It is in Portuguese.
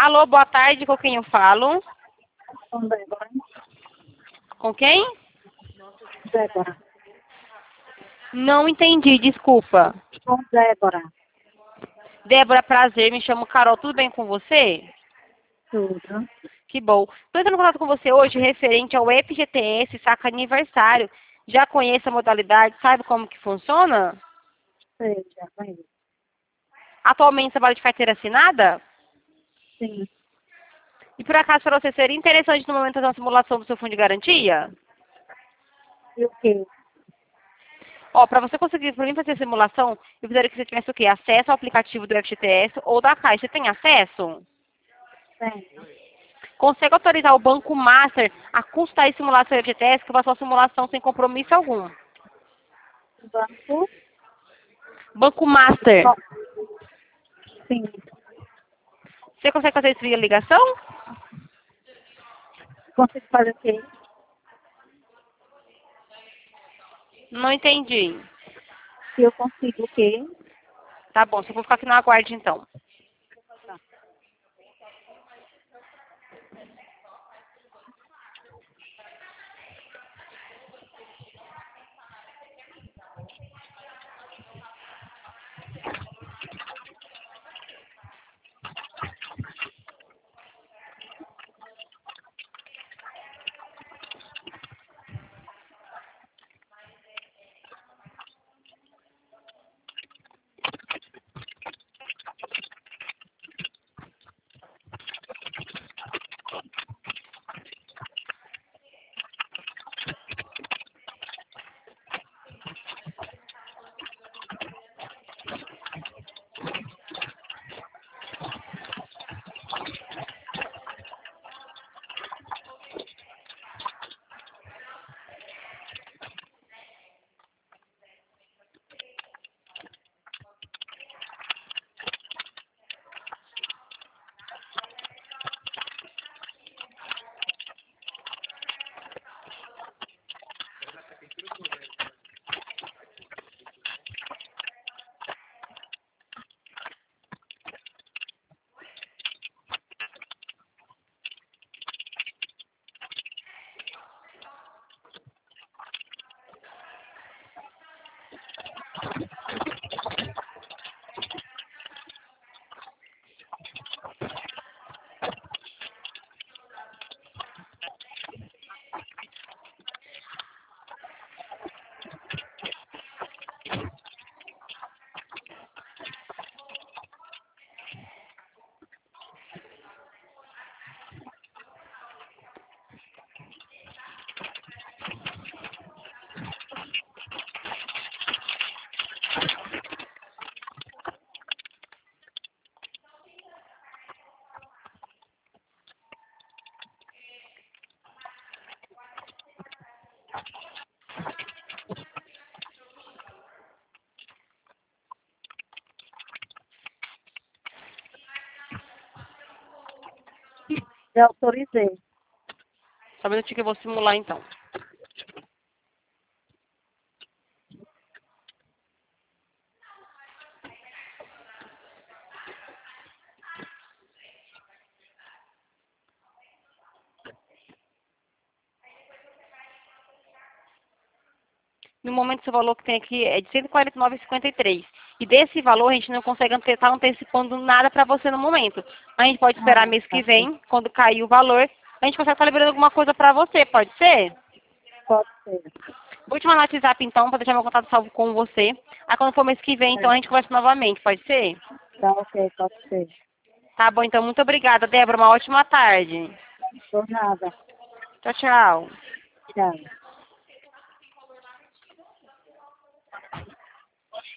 Alô, boa tarde, com quem eu falo? Com Débora. Com quem? Débora. Não entendi, desculpa. Com Débora. Débora, prazer, me chamo Carol, tudo bem com você? Tudo. Que bom. Estou entrando em contato com você hoje referente ao FGTS Saca Aniversário. Já conhece a modalidade, sabe como que funciona? Sei, já conheço. Atualmente trabalha de carteira assinada? Sim. E por acaso para você seria interessante no momento fazer uma simulação do seu fundo de garantia? E o quê? Ó, para você conseguir, para mim fazer a simulação, eu precisaria que você tivesse o quê? Acesso ao aplicativo do FGTS ou da Caixa. Você tem acesso? Tenho. Consegue autorizar o Banco Master a constar e simular seu FGTS, que eu faço uma simulação sem compromisso algum. Banco? Banco Master. Ó, sim. Você consegue fazer isso via ligação? Consigo fazer o quê? Não entendi. Se eu consigo o quê? Tá bom, só vou ficar aqui no aguarde então. Tá. Já autorizei. Só um minutinho que eu vou simular então. No momento, seu valor que tem aqui é de R$ 149,53. E desse valor, a gente não consegue estar antecipando nada para você no momento. A gente pode esperar Ah, mês tá que bem. vem, quando cair o valor, a gente consegue estar liberando alguma coisa para você, pode ser? Pode ser. Vou te mandar no WhatsApp então, para deixar meu contato salvo com você. Aí quando for mês que vem, então É. a gente conversa novamente, pode ser? Tá ok, pode ser. Tá bom, então muito obrigada, Débora. Uma ótima tarde. Por nada. Tchau, tchau. Tchau.